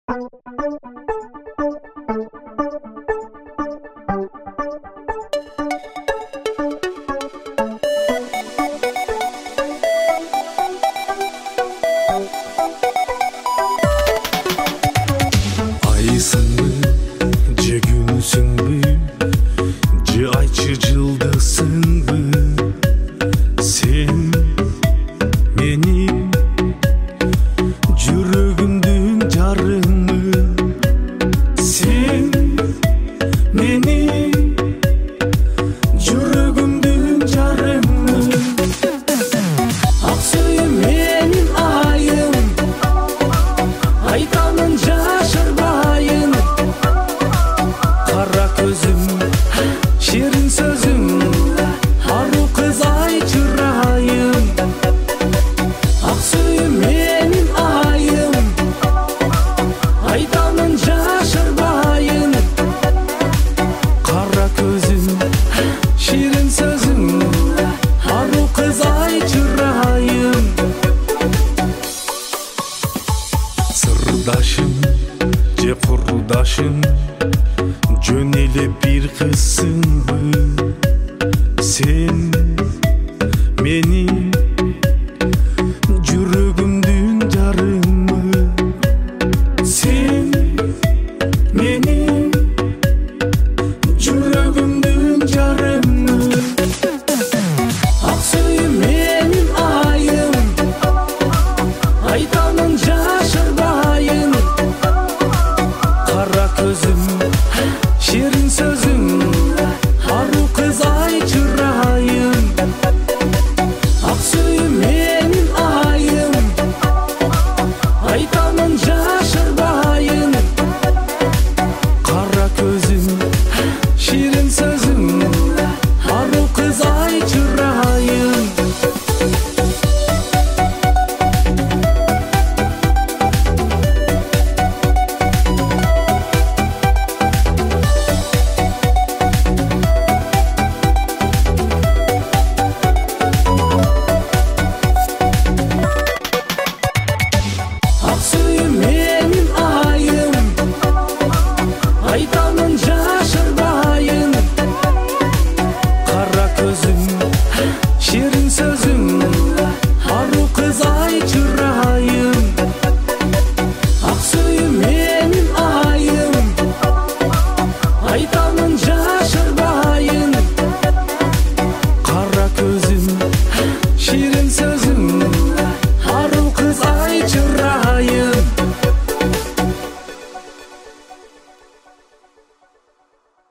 Ayсыңбы же күнсүңбү же айчы жылдызсыңбы сен менин жүрөгүмдүн жарымы сен менин жүрөгүмдүн жарымы ак сүйүм менин айым айтамын жашырбайын кара көзүм шерин сөзүм ару кыз ай чырайым ак сүйүм менин айым айтамын жашырбайын кара көзүм шерин сөзүм ару кыз ай чырайым сырдашым же курдашым жөн эле бир кызсыңбы сен мени